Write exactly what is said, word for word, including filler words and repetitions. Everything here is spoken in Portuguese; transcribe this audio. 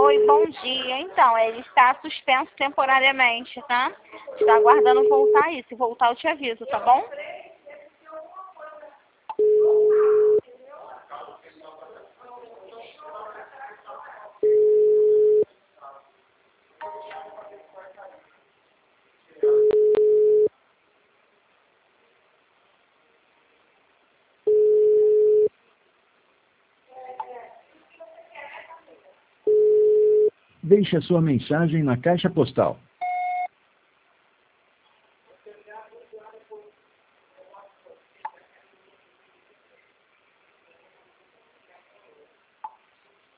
Oi, bom dia. Então, ele está suspenso temporariamente, tá? Está aguardando voltar aí. Se voltar, eu te aviso, tá bom? Deixe a sua mensagem na caixa postal